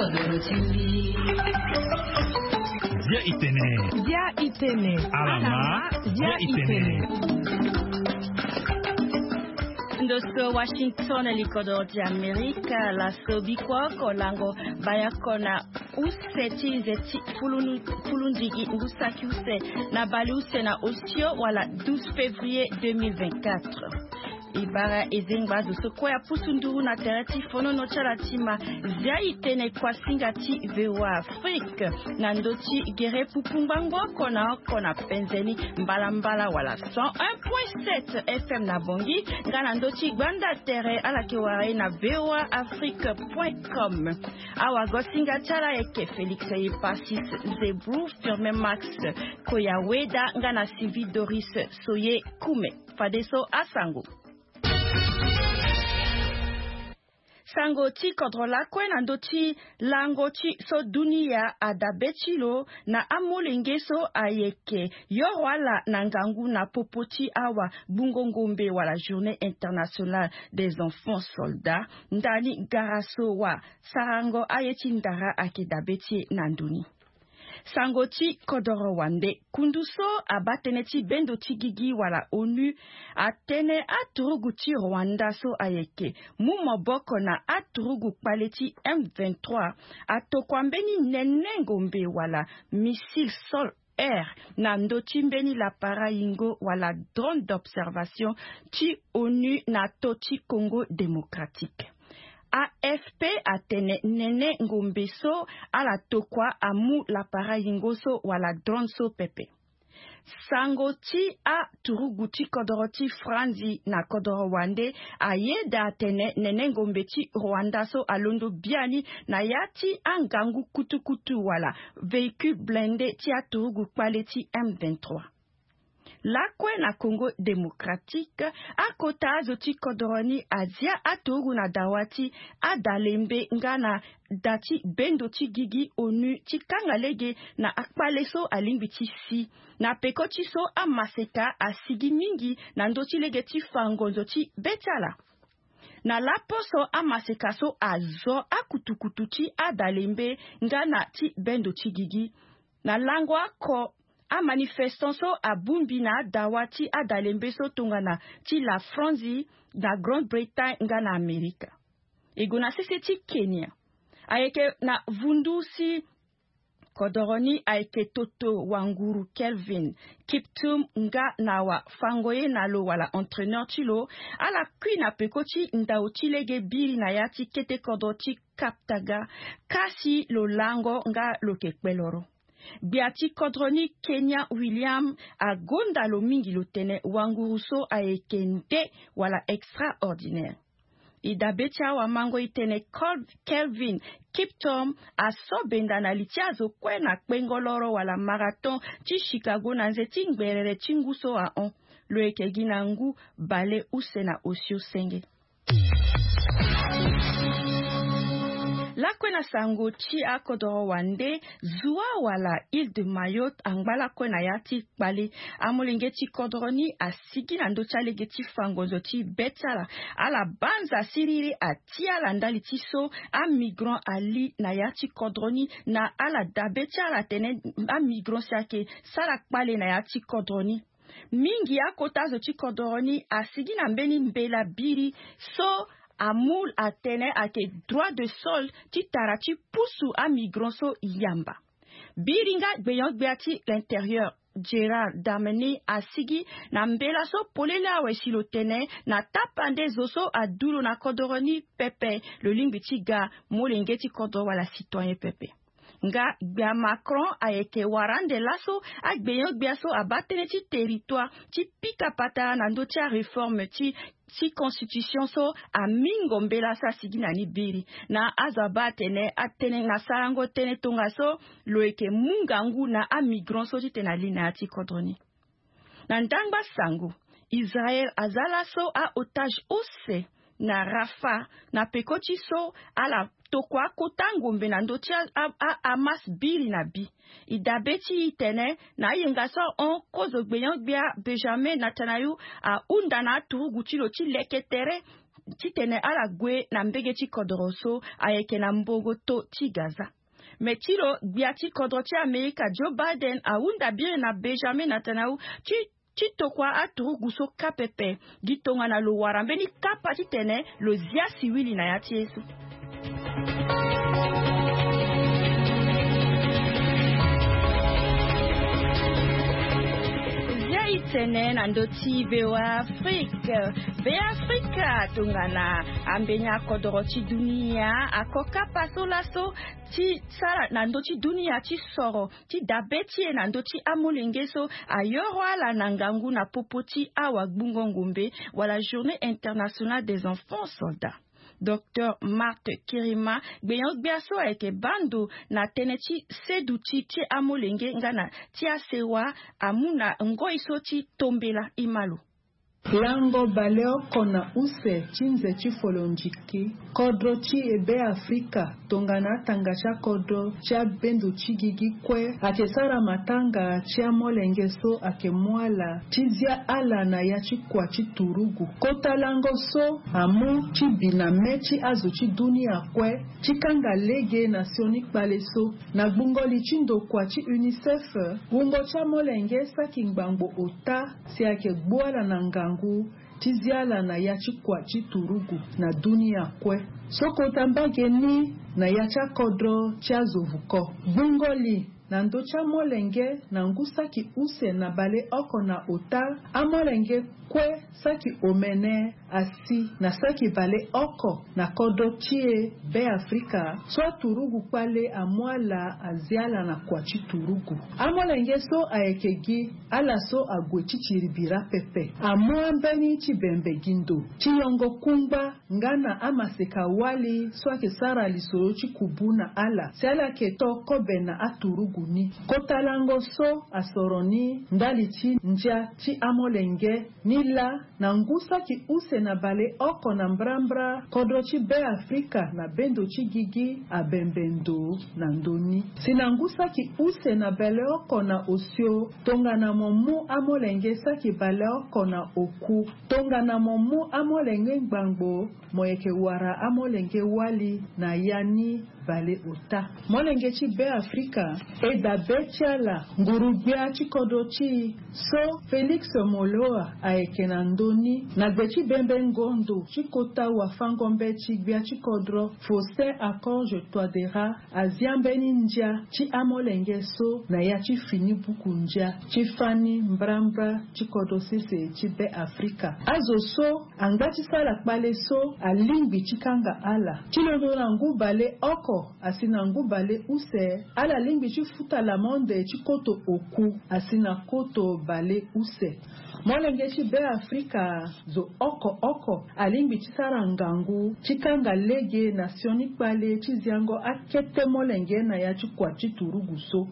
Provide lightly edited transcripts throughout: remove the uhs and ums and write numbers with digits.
Dia itene. Alama. Dia itene. Ndoso Washington likodo di Amerika la sobikwa kolango bayakona useti zeti fulundigi ngusaki use na baluse na osio wala 12 février 2024. Ibara ezengba dosoko ya pusunduru na tereti fono no chalatima zia itene kwa singati vewa Afrique na ndoti gere pupumbango kona penzeni mbala wala 101.7 FM na bongi ngana ndoti gbanda tere ala keware na voaafrique.com awa gosinga chala eke Felix Pasis Zebrou Firme Max Koya Weda ngana Sylvie Doris Soye Kume Fadeso Asango Sangoti kontrola kwena ndoti langoti so dunia adabechilo na amolenge so ayeke yorwala nangangu na popoti awa bungongombe wala journée internationale des enfants soldats ndani garaso wa sarango ayeti ndara akedabeti nanduni. Sangoti kodoro wande kunduso abateneti bendo tigigi wala ONU atene aturuguti Rwanda so ayeke mumoboko na aturugu paleti M23 atokwambeni nenengombe wala missile sol air na ndoti mbeni la para ingo wala drone d'observation ti ONU na toti Congo démocratique. AFP atene nene ngombeso ala tokwa amu la para yingoso wala drone so pepe. Sangoti a turuguti kodoroti franzi na kodoro wande ayeda atene nene ngombeti Rwanda so alondo biani na yati angangu kutukutu wala véhicule blindé ti a turugu paleti M23. Lakwe na Congo démocratique akota azoti kodoroni azia atogu na dawati adalembe ngana dati bendo ti gigi ONU ti kangalege na akpaleso alimbiti si na pekoti so amaseka asigi mingi na ndoti lege ti fangonzo ti betala. Na laposo amaseka so azo akutukutu ti adalembe ngana ti bendo ti gigi na langwa ko a manifestant so a bumbina dawati adalembe so tongana ti la Franzi na Grande-Bretagne nga na Amerika. Iguna sisi ti Kenya. Ayeke na vundusi kodoroni ayeke Toto Wanguru Kelvin Kiptum nga na wa fangoye na lo wala entraîneur ti lo ala kui na pekoti ndao ti lege biri na yati kete kodoti Kaptaga kasi lo lango nga lo kekpeloro. Biati kodroni Kenya William agonda lo mingi lo tene Wanguruso ayekente wala extraordinaire. Idabetia wa mango itene Kelvin Kiptum asobenda na litiazo kwe na kwengoloro wala marathon ti Chicago na nzeti ngberere tinguso a on lo ekegi na ngu bale use na osio senge. Lakwe na sango chi akodoro wande zua wala Île de Mayotte angbala kwe na yati kpali amolenge ti kodroni asigi na ndocha lege ti fangozo ti betala ala banza siriri ati ala ndali ti so a migrant ali na yati kodroni na ala dabeti ala tene a migrant siake sala kpali na yati kodroni. Mingi akotazo ti kodroni asigi na mbeni mbela biri so Amoul atene ake droit de sol ti tarati pusu a migranso yamba. Biringa gbeyon gbeati l'intérieur Gérard Dameni asigi na mbela so polele awe silotene na tapande zoso adulo na kodoroni pepe le limbiti ga molenge ti kodoro wala citoyen pepe. Nga gbea Macron ayeke warande laso a gbeyon gbeaso abatene ti territoire ti pika patara na ndo ti a réforme ti constitution so a mingo mbela sa sigi na ni biri na azaba atene na sarango tene tonga so loeke mungangu na a migrant so ti tena lina ti kodroni. Na ndangba sangu Israel azala so a otage ose na Rafa na pekoti so ala tokwa kotangombe na ndoti a amas biri na bi. Idabeti itene na yenga so on kozo gbeyon gbea Benjamin Netanyahu a unda na turugu ti lo ti leketere titene ala gwe na mbege ti kodro so ayeke na mbogo to ti Gaza. Me tilo gbia ti kodro ti Amerika Joe Biden awunda bire na Benjamin Netanyahu ti tokua aturugu so kapepe di tonga na lo wara mbeni kapa titene lo zia siwili na ya ti Yesu. Itene na ndoti bewa Afrika tungana ambenya kodoro ti dunia akoka paso laso ti sala na ndoti dunia ti soro ti dabetie na ndoti amolengeso ayoro ala na ngangu na popoti awa gbungongombe wala journée internationale des enfants soldats. Dr. Marthe Kirima gbeyan gbiaso eke bando na tenechi seduti ti amolenge ngana ti asewa amuna ngoiso ti tombela imalu. Lango baleo kona use chinze chifolonjiki kodro chi ebe Afrika tongana tangacha kodro cha bendu chigigi kwe akesara matanga chia molengeso akemwala chizia ala na ya chikwa chiturugu kota lango so amu chibina mechi azo chi dunia kwe chikanga lege nasionik baleso na gbungoli chindo kwa chi UNICEF bungo cha molenge sakingbangbo ota si akegbuala na ngangu tiziala na yachikwa chiturugu na dunia kwe soko tambage ni na yacha kodro chazovuko bungoli na ndocha molenge na ngusaki use na bale oko na ota amolenge kwe saki omene asi na saki bale oko na kodo chie be Afrika so turugu pale amwala aziala na kwa chiturugu amolenge so aekegi ala so agwe chichiribira pepe amwambeni chibembe gindo chiyongo kumba ngana amaseka wali so akesara lisoro chikubuna ala siala keto kobe na aturugu ni kotalango so asoroni ndali chi nja chi amolenge nila na ngusa ki use na bale oko na mbrambra kodro chi be Afrika na bendo chi gigi abembendo na ndoni sinangusa ki use na bale oko na osio tonga na momu amolenge saki bale oko na oku tonga na momu amolenge ngbangbo moyeke wara amolenge wali na yani bale ota molenge chi be Afrika eda betiala ngurubia chikodo chi so Felix Moloa aeke na ndoni na gbechi bembe ngondo chikota wa fangombe chi gbia chikodro Faustin Akonje Toadera aziambeni nja chi amolenge so na ya chi fini buku nja chi fani mbrambra chikodo sese chi be Afrika azo so angbachi sala kpale so alingbi chikanga ala chilondo na ngubale oko asina ngubale use ala lingbi chifuta la monde chikoto oku asina koto bale use molenge chi be Afrika zo oko alingbi chisara ngangu chikanga lege nasioni pale chiziango akete molenge na ya chikwa chiturugu so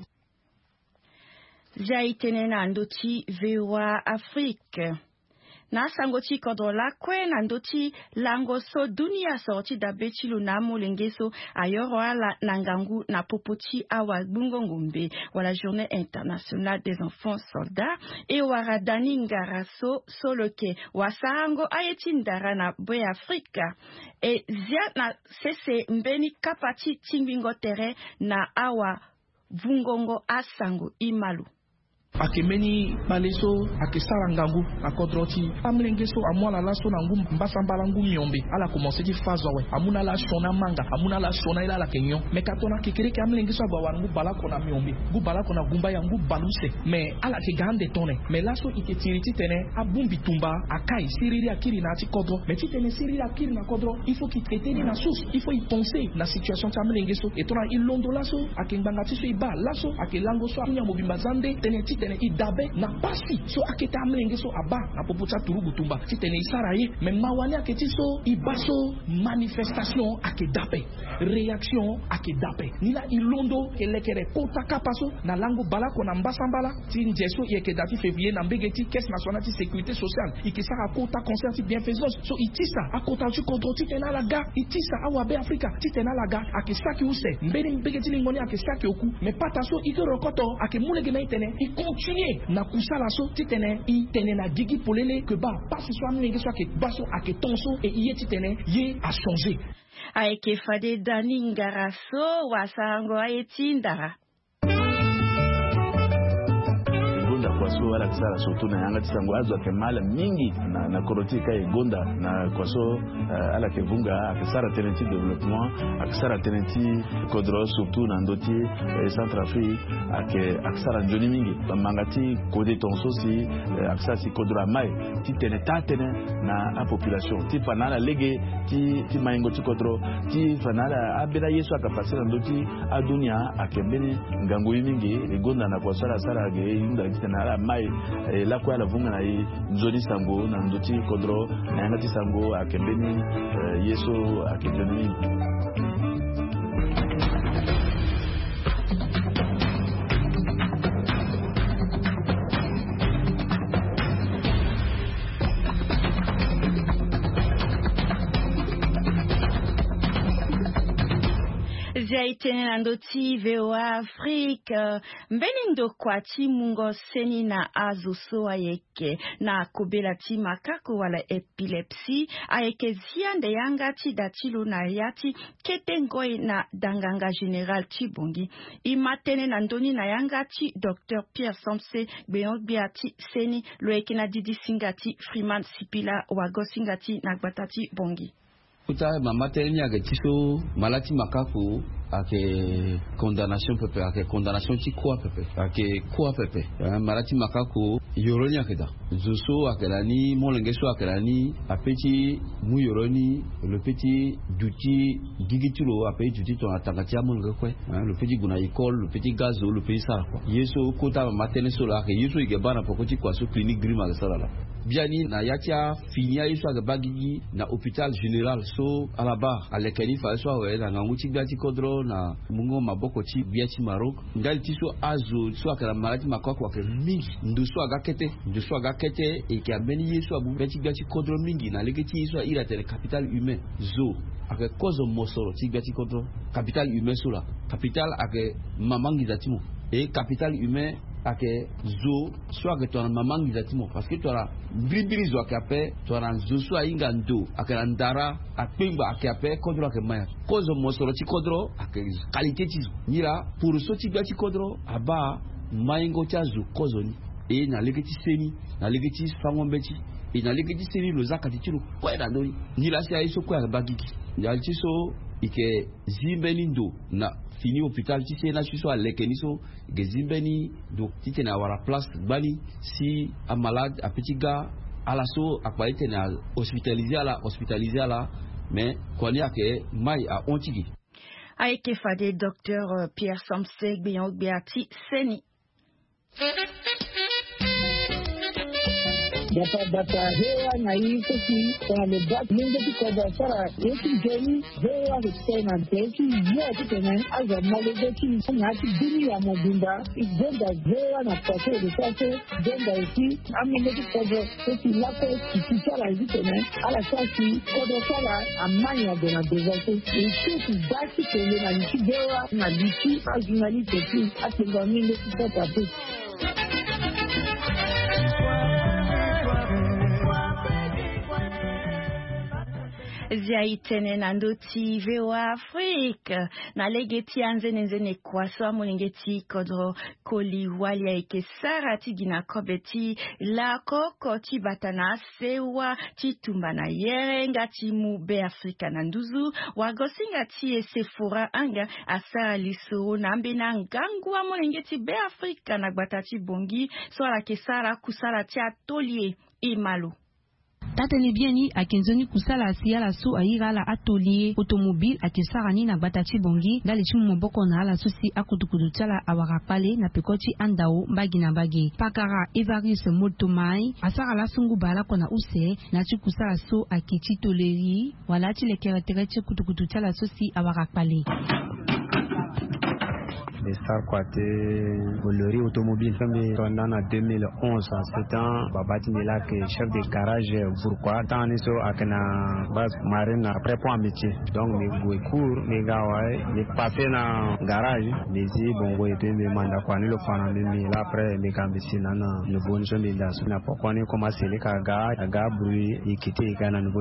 jaitene na ndoti vewa Afrika na sangoti kodrola kwe na ndoti lango so dunia sorti da betilu na molengeso ayoro ala nangangu na popoti awa gbungongombe wala journée internationale des enfants soldats e waradani ngaraso soloke wasarango ayetindara na boy Afrika e zia na sese mbeni kapati tingbingo tere na awa vungongo asango imalu akemeni baleso akesara ngangu akodroti amlengeso amwala laso na ngum mbasambala ngum yombe ala commencer di fazo we amuna la shona manga amuna la shona ila la kenyon mekatona kikireke amlengeso agwa ngu balako na myombe ngu balako na gumba ya ngu baluse me ala ke gande tone me laso iketiriti tene abumbi tumba akai siriri akiri na ti kodro me ti tene siriri akiri na kodro il faut qu'il traiter na source il faut y penser na situation ta amlengeso etona ilondo laso akengbanga ti so iba laso akelango so amunya mobimba zande tene ti tene idabe na pasi so aketa amlenge so aba na popucha turugu tumba ti tene isaraye me mawani aketi so ibaso manifestation akedape réaction akedape nila ilondo elekere kota kapaso na lango balako na mbasambala ti njeso yekedati février na mbegeti caisse nationale de sécurité sociale ikisaka kota concert bienfaisance so itisa akota ti kontro ti tena laga itisa awabe Afrika ti tena laga akisaki use mbeni mbegeti lingoni akisaki oku me pata so ike rokoto akemulege na itene ikon continuer na kusala so titene I tene na digi polele que ba passe so amlenge so ke baso ake tonso et iye titene ye a changer aeke fade dani ngaraso wasango aetindara kwaso wala kisara surtout na yanga tisango azo ke mala mingi na korotika egonda na kwaso ala ke vunga akisara tenenti développement akisara tenenti kodro surtout na ndoti Centrafrique akisara njoni mingi mangati kode tonso si akisara si kodro mai ti tene tatene na a population ti fanala lege ti maingo ti kodro ti fanala abira yesu akapasira ndoti adunia akembeni ngango mingi egonda na kwasara sara ge yunda na mai la kwa la vunga na nzoni sango na ndoti kodro na yangati sango akembeni yesu akembeni Zaitene na ndoti VOA Afrique mbeni ndo kwa ti mungo seni na azuso ayeke na kubela ti makako wala epilepsi ayeke ziande yanga ti datilu na yati kete ngoi na danganga general ti bongi imatene na ndoni na yanga ti Dr. Pierre Samse Gbeongbe ti seni loeke na didi singati Freeman Sipila wago singati na gbata ti bongi Kuta mama teni ake tiso malati makako ake condamnation pepe ake condamnation ti kwa pepe ake kwa pepe malati makako yoroni ake da zoso ake lani molengeso ake lani apeti mu yoroni le petit duti gigitulo apeti duti ton atangati amolge kwe le petit guna école le petit gazo le petit sara kwa yeso kota mama teni so la ake yeso ike bana pokoti kwa so clinique grima ake sara la biani na yatia finia yeso ake bagigi na hôpital général so alaba alekeni fa so awe na nguti biati kodro na mungo maboko ti biati Maroc ngali ti so azo so akala malati makoko ake mingi nduso aga kete e ke ameni yeso abu biati kodro mingi na legeti so ira tele capital humain zo ake kozo mosoro ti biati kodro capital humain so la capital ake mamangi zatimo et capital humain ake zo so ake to na mamangi zatimo parce que to la bribiri zo ake ape to na zo so inga ndo ake ndara akpemba ake ape kodro ake maya kozo mosoro ti kodro ake qualité ti nira pour so ti biati kodro aba maingo cha zo kozo ni e na legeti seni na legeti fangombechi e na legeti seni lo zakati ti lo kweda ndoni nira si aiso kwa bagiki ya ti so ike zimbeni ndo na fini hôpital ti sena so alekeni so ge zimbeni do ti na wara place bani si a malade a petit gars ala so akpa tena hospitalisé ala mais koni ake mai a ontigi aike fade Dr. Pierre Samse Gbeongbe ti seni Data hewa na hii kosi kwa mebak mingi kwa sara yeki geni hewa kutena teki yeki tena aza malezeki nyati dini ya mobimba igenda hewa na pate de sase genda iti amene kwa kosi lako kisara hivi tena ala sasi kwa sara amanya de na dezato iti basi tele na nchi hewa na lichi ajinali teki atenga mingi kwa tate Zaitene na ndoti VOA Afrique na legeti nzene kwaso molengeti kodro koli wali eke sara ti gina kobeti la koko ti batana sewa ti tumba na yere ngati mu be Afrika na nduzu wagosinga ti Sephora anga asara lisoro na mbena ngangu molengeti be Afrika na gbata ti bongi so la ke sara kusala ti atelier imalo Tatene bieni akenzoni kusala asiala su aira la atelier automobile akesarani na batati bongi dali chimu moboko na ala susi akutukudu tala awarakpale na pekoti andao mbagi na mbagi pakara Evaris Motomai asara la sungu bala kona use na chi kusala su akiti toleri wala chi lekere tere chi kutukudu tala susi awarakpale les stars Kouaté, Bolori Automobile, comme en 2011, c'était un Babati Milak, chef de garage, pourquoi tant niso akena base marine après point métier. Donc mes cours, mes gars, mes papiers na garage, mes bon et puis mes mandats quoi, le fan mais là après mes gambisi nana le bon jeu mais là na pourquoi ne commencer les ga bruit et quitter Ghana nouveau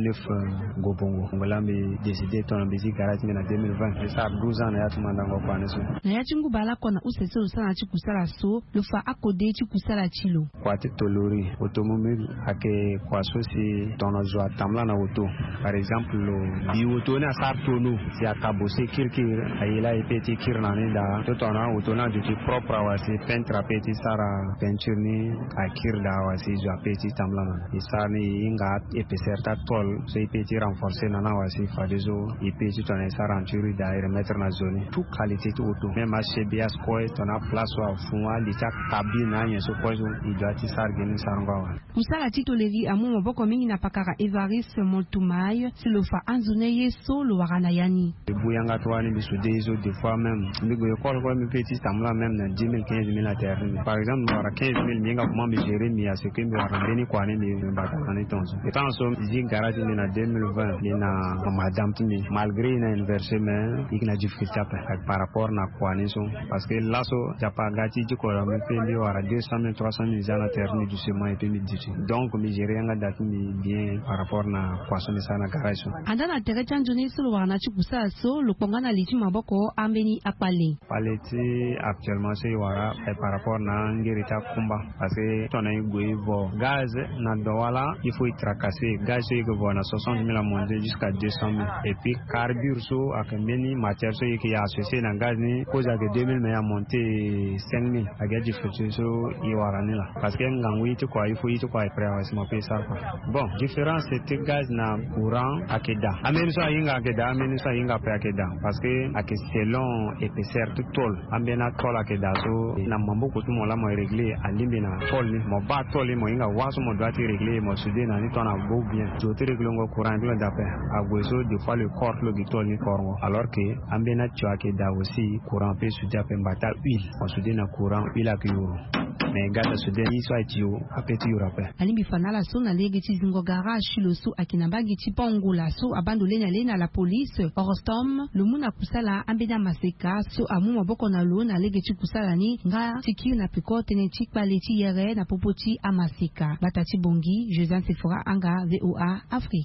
PK9 Gobongo. Voilà mais décidé ton musique garage mais en 2020, ça 12 ans ya tumanda ngokwa neso. Na ya chingu bala kona usese usana chikusala so, le fa akode chikusala chilo. Kwati tolori automobile ake kwaso si tono zo atamla na auto. Par exemple bi auto na sartono si akabose kirkir ayela epeti kirnani da to tono auto na duti propre wasi peintre peti sara peinture ni akir da wasi zo apeti tamla na isani inga epeserta tol so epeti renforcer na na wasi fadezo epeti tono sara anturi da remettre na zone tout qualité de auto même chez bias quoi tona place wa funwa lita cabine na yeso quoi il doit ti sargeni sarngwa. Kusala titoleri amu maboko mingi na pakara Evariste Moltumai silofa anzone yeso lo warana yani. Buyanga toani bisudezo des fois même migo école quoi mi petit tamla même na 10 000 à terre. Par exemple dans 15 000 minga comment me gérer mi à ce que mi warandeni quoi ni mi batana tonzo. Et tant so zi garage ni na 2020 ni na madame timi malgré na inversé mais il na difficulté par rapport na quoi ni so parce que là so japa gati ji ko la me pendi wara 200 000 300 000 à terre ni du sement et puis mi dit. Donc mi gérer nga dati mi bien par rapport na poisson ni sana garage. Andana tere chanjoni solo wana chikusala so lo pongana lichi maboko ambeni akpale. Paleti actuellement c'est wara par rapport na ngirita kumba parce que ton a go gaz na dowala il faut y tracasser gaz c'est que na 60 000 à monter jusqu'à 200 000 et puis carburant so akembeni matière so qui associé na gaz ni cause que 2000 mais à monter 5000 à gaji futur so y wara ni là parce que ngangui tu quoi il faut y tu quoi prêt à se montrer ça bon différence c'est gaz na courant akeda ameni so inga akeda ameni so inga prêt akeda parce que ak selon épaisseur tout tol ambena tol akeda so na mambo ko tu mo la mo régler alimbi na tol ni mo ba tol mo inga waso mo doit régler mo sudé na ni ton a beau bien je te régler ngo courant bi d'après a gozo des fois le corps le gitol ni corps alors que ambena tu akeda aussi courant peut sudé après mbata huile mo sudé na courant huile akiyuro mais gata sudé ni so atio apeti yurape alimbi fanala so na lege chizingo garage lo so akinabagi chipongula so abandole na lena la police orostom lumuna kusala ambena maseka so amu maboko na lo na lege chikusala ni nga tiki na pikote ne chikpale chi yere na popoti amaseka batati bongi Joseph Sephora anga VOA Afrique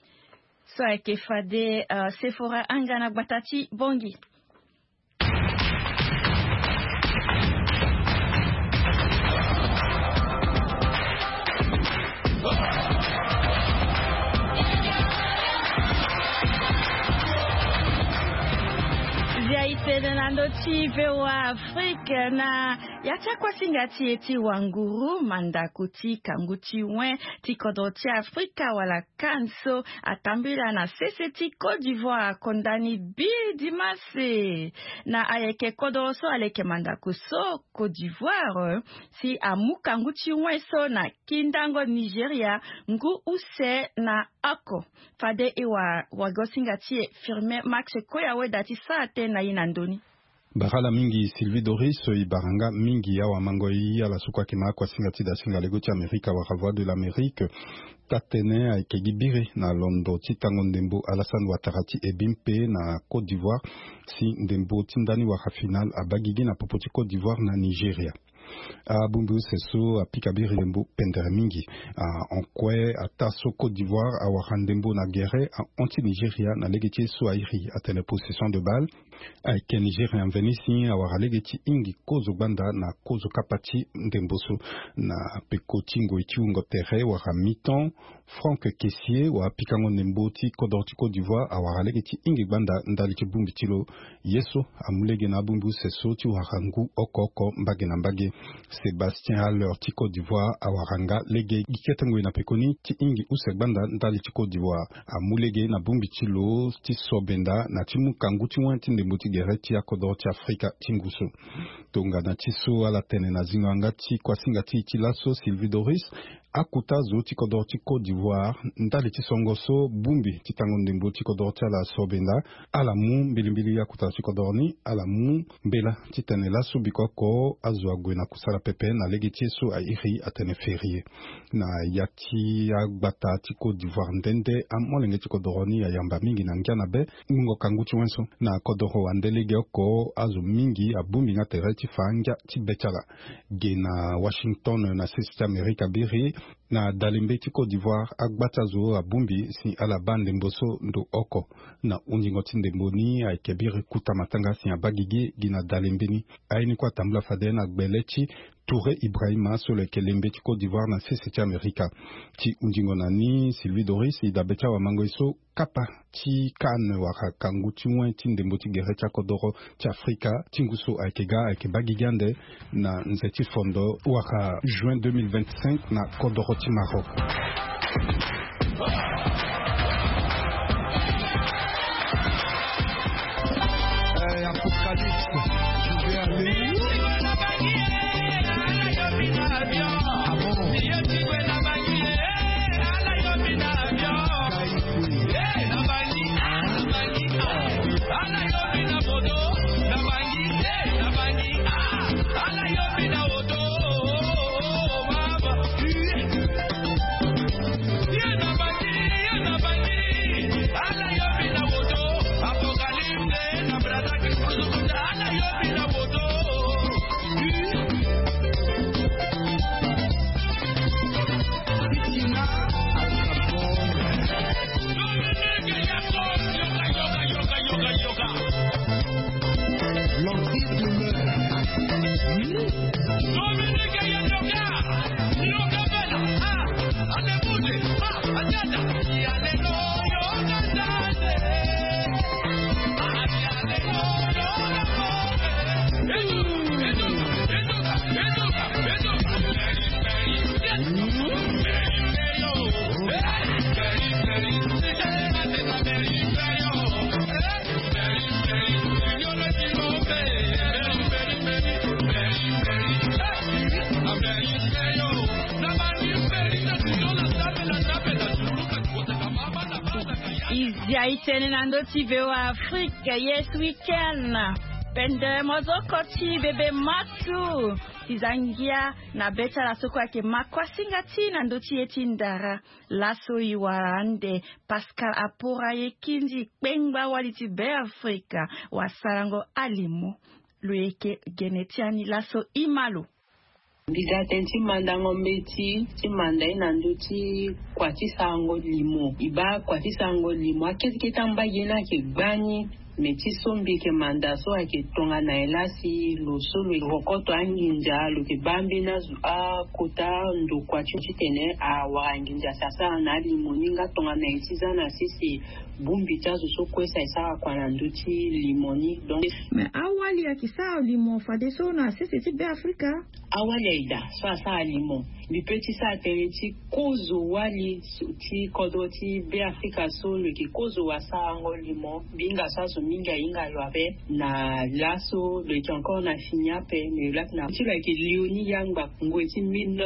so eke fade Sephora anga na batati bongi. Nandoti VOA Afrique na yacha kwa singati eti wanguru mandakuti kanguti wen tikodoti Afrika wala kanso atambila na CCT Côte d'Ivoire kondani Bill Dimase na ayeke kodoroso aleke mandakuso Côte d'Ivoire si amu kanguti wen so na kindango Nigeria ngu use na ako fade iwa wagosingati firme Max Koyawe dati saate na inandoni. Barala mingi Sylvie Doris ibaranga mingi ya wa mangoi ala sukwa kima kwa singati da singa legoti Amerika wa Voix de l'Amérique tatene aikegibire na londo titango ndembo Alassane Ouattara ebimpe na Côte d'Ivoire si ndembo tindani wa final abagigi na popoti Côte d'Ivoire na Nigeria. Bumbu seso apikabiri lembo pendere mingi en kwe ataso Côte d'Ivoire a warandembo na guerre anti Nigeria na legeti Swahili à telle possession de balle avec Nigeria en venisi a waralegeti ingi kozo banda na kozo kapati ndemboso na pekotingo itiungo tere wara miton Franck Kessier wa pikango ndemboti kodorti Côte d'Ivoire a waralegeti ingi banda ndali kibumbi tilo yeso amulege na bumbu seso ti warangu okoko mbage na mbage Sébastien Haller ti Côte d'Ivoire awaranga lege giketengo na pekoni ti ingi usegbanda ndali ti Côte d'Ivoire amulege na bumbi tilo ti sobenda na ti mukangu ti wan ti ndembo ti gere ti akodoro ti Afrika tinguso tongana ti so ala tene na zinga anga ti kuasinga ti ti laso Sylvie Doris akuta zo ti kodoro ti Côte d'Ivoire ndali ti songo so bumbi ti tango ndembo ti kodoro ti ala sobenda ala mu mbilimbili akuta ti kodoro ni ala mu mbela ti tene laso bikoko azo agwe na kusala pepe na legi ti so a iri atene ferie na yati agbata ti Côte d'Ivoire ndende amolenge ti kodoro ni ayamba mingi na ngia na be ngungo kangu ti wenso na kodoro andelege oko azo mingi abumbi nga tere ti fanga ti betala ge na Washington na sisi ti Amerika biri na dalimbe ti Côte d'Ivoire agbata zo abumbi si ala bande mboso ndo oko na unjingo ti ndembo ni ayeke biri kuta matanga si abagigi gi na dalimbe ni ayini kua tambula fade na gbele ti Touré Ibrahima so le kelembe ti Côte d'Ivoire na sisi ti Amerika ti unjingo na ni Sylvie Doris ida betia wa mango iso kapa ti kan waka kangu ti wen ti ndembo ti gere ti akodoro ti Afrika tinguso ayeke bagigande na nze ti fondo waka juin 2025 na kodoro ti Maroc. Yaitene nando ti veo Afrika yes weekend pende mozoko ti bebe matu tizangia na beta la soko yake makwa singati nando ti eti ndara laso iwarande Pascal Apora yekinji kpengba wali ti be Afrika wasarango alimo lueke genetiani laso imalo Biza tenti manda ngombe ti manda inandu ti kwati sango limo. Iba kwati sango limo. Akezi ketamba yena ke gbani. Meti sombi ke manda so ake tonga na elasi lo so lo rokoto anginja lo ke bambi na a kota ndo kwati chitene a waranginja sasa na limo ninga tonga na itiza na sisi bumbi tazo so kwesa isa kwa nanduti limoni. Me awali ya kisa limo fade so na sisi ti be Afrika? Awali ya ida so asa limo. Mi peti sa tereti kozo wali ti kodo ti be Afrika so lo ke kozo wasa ango limo. Binga sa so minga inga yoabe na laso le ki encore na finia pe me lak na ti like Léonie Yangba ngoti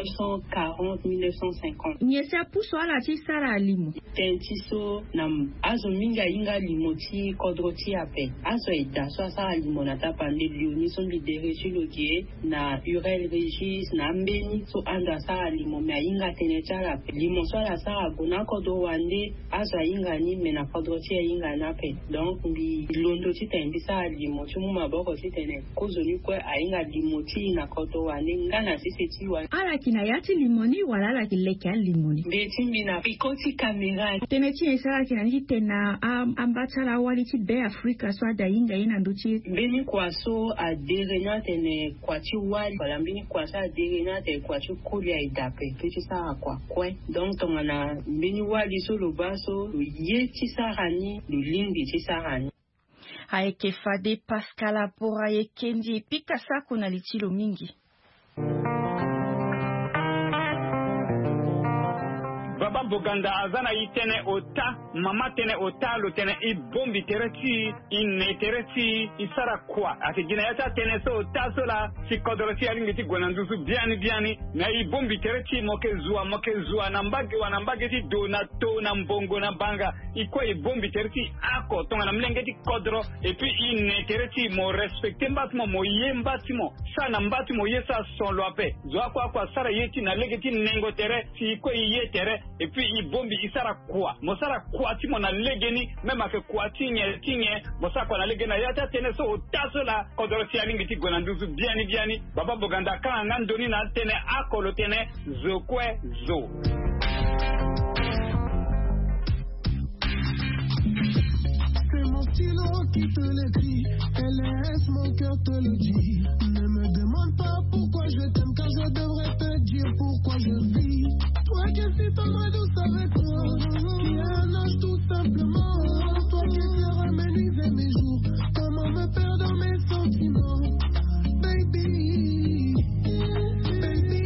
1940 1950 nyesa puso ala ti sara limo tenti so na azo minga inga limo ti kodro ti ape azo ida so sara limo na tapande Léonie so bi dereji logie na Urel Régis na mbeni so anda sara limo me inga tenetara limo so la sara bona kodro wande azo inga ni me na kodro ti inga na pe donc bi londo ti tendi sa limo ti mu maboko ti tene kozoni kwe ainga limo ti na koto wane ngana sisi ti wa ala kina yati limoni wala ala kileke limoni be ti mbina pikoti kamera tene ti esala kina ni tena ambatala wali ti be Afrika so ada inga ina nduti beni kwa so adere na tene kwa ti wali wala mbini kwa so adere na tene kwa ti kuli aidape pe ti sa kwa kwe donc tongana mbini wali so lo baso ye ti sarani lo limbi ti sarani haeke fade Pascal Apora yekenji pika sako na litilo mingi. baba boganda azana itene ota mama tene ota lo tene I bombi tereti inne tereti isara kwa ati jina yata tene so ota so la si kodorosi alingiti gwanandusu biani na I bombi tereti moke zua nambage ti donato na mbongo na banga ikwa I bombi tereti ako tonga na mlengeti kodro et puis inne tereti mo respecte mbatimo mo yembatimo sa na mbatimo yesa son loape zwa kwa sara yeti na legeti nengo tere si ikwa iye tere et puis I bombi isara kwa mo sara kwa timo na legeni mema ke kwa tinye mo sara kwa na legena yata tene so taso la kodoro si alingiti gwanandusu biani baba boganda kan ngandoni na tene akolo tene zokwe zo. C'est mon stylo qui te l'écrit, LS mon cœur te le dit. Ne me demande pas pourquoi je t'aime, car je devrais te dire pourquoi je vis. Toi qui es tendre douce avec toi, qui a un âge tout simplement. Toi qui sais rameniser mes jours, comment me perdre dans mes sentiments. Baby, baby.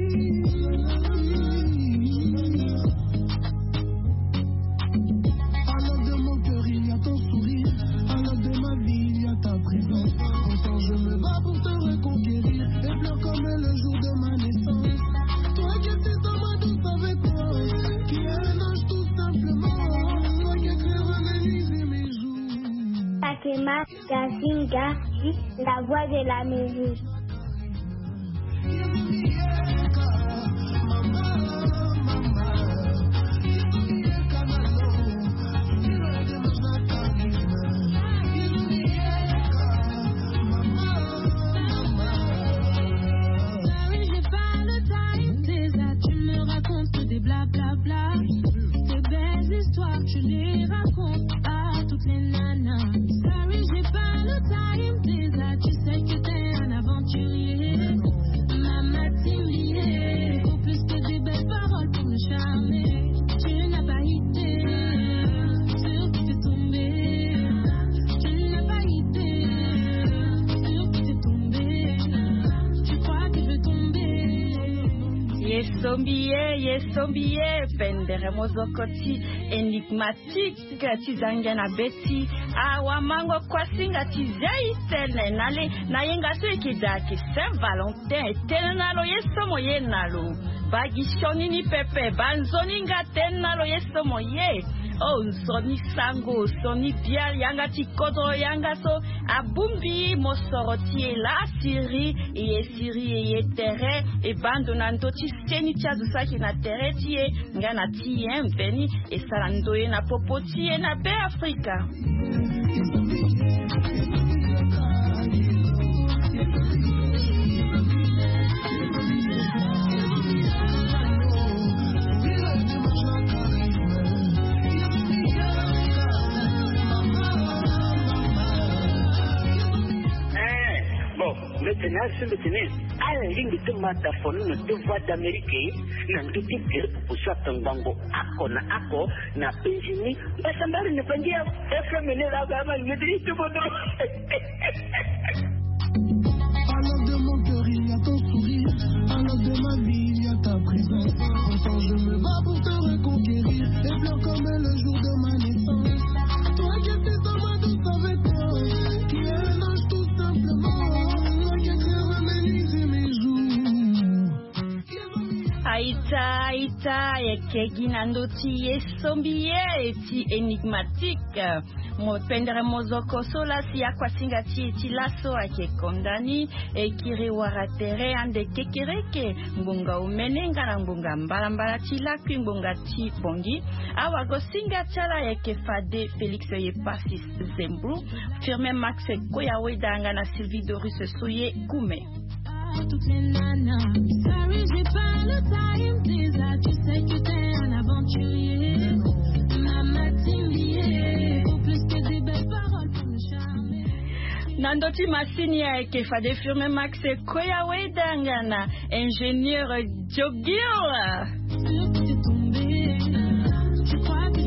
À l'heure de mon cœur, il y a ton sourire. À l'heure de ma vie, il y a ta présence. Pourtant, je me bats pour te reconquérir. Et pleure comme le jour de ma naissance. Toi qui es dans ma douce avec moi, qui a un ange tout simplement. Toi qui es renélisé mes jours. Takema Kasinga, la voix de la musique. Tu les racontes à toutes les nanas. Sorry, j'ai pas le time, déjà. Tu sais que t'es un aventurier. Maman timide, faut plus que des belles paroles pour me charmer. Tu n'as pas idée, sur qui t'es tombé. Tu n'as pas idée, sur qui t'es tombé. Tu crois que je vais tomber. Yesombie, pendere mozokoti enigmatique tizanga na beti awamango kwasinga tizai tene nale na yenga so ikidaki Saint Valentin tene nalo yesomo ye nalo bagishoni ni pepe banzoni ngaten nalo yesomo ye oh soni sango soni bial yanga tikodo yanga so abumbi mosoroti la siri e tere e bando nanto tiseni tiadu saki na tere tie ngana tiem veni e sarando e na popoti e na be Afrika. Maintenant, à la ligne de mataphone, de voix d'Amérique, n'a tout été pour ça, Tango, Ako, na Benjini, mais ça m'a ne pas dire, efframener la gamme, il me dit tout mon nom. À l'heure de mon cœur, il y a ton sourire. À l'heure de ma vie, il y a ta présence. Pourtant, je me bats pour te reconquérir. Et pleure comme le jour de ma naissance. Toi qui étais dans ma douce avec moi, qui est un ange tout simplement. Aïta, ekegina ndoti yesombie eti enigmatique. Mo pendere mozoko sola si akwasinga ti laso ake kondani ekiri waratere ande kekereke mbunga umenenga na mbunga mbala ti lakwi mbunga ti bongi awa gosinga chala eke fade Félix Yepasis Zembru firme Max Koyawe danga na Sylvie Doris Soye Kume. Toutes les nanas, sorry, j'ai pas le time, déjà, tu sais que t'es un aventurier. Maman timide, faut plus que des belles paroles pour me charmer. Nandoti Massinia eke fade firme Max Koyawe dangana ingénieur Jogil. Sur qui t'es tombé, tu crois que